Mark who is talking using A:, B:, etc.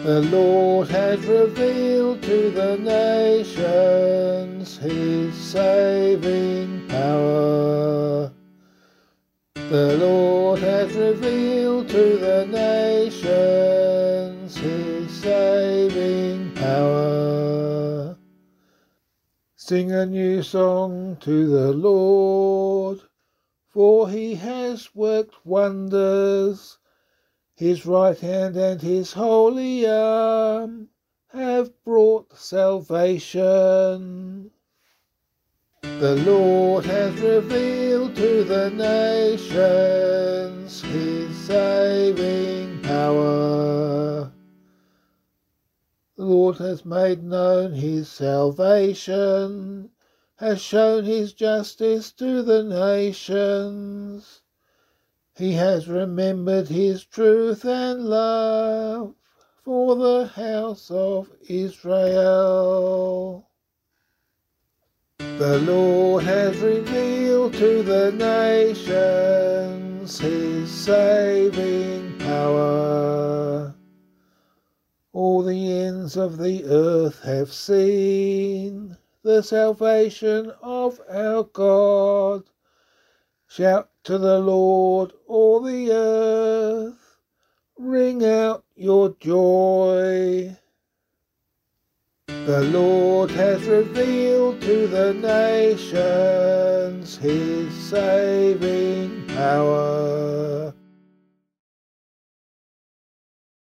A: The Lord has revealed to the nations his saving power. The Lord has revealed to the nations his saving power. Sing a new song to the Lord, for he has worked wonders. His right hand and his holy arm have brought salvation. The Lord has revealed to the nations his saving power. The Lord has made known his salvation, has shown his justice to the nations. He has remembered his truth and love for the house of Israel. The Lord has revealed to the nations his saving power. All the ends of the earth have seen the salvation of our God. Shout to the Lord, all the earth, ring out your joy. The Lord has revealed to the nations his saving power.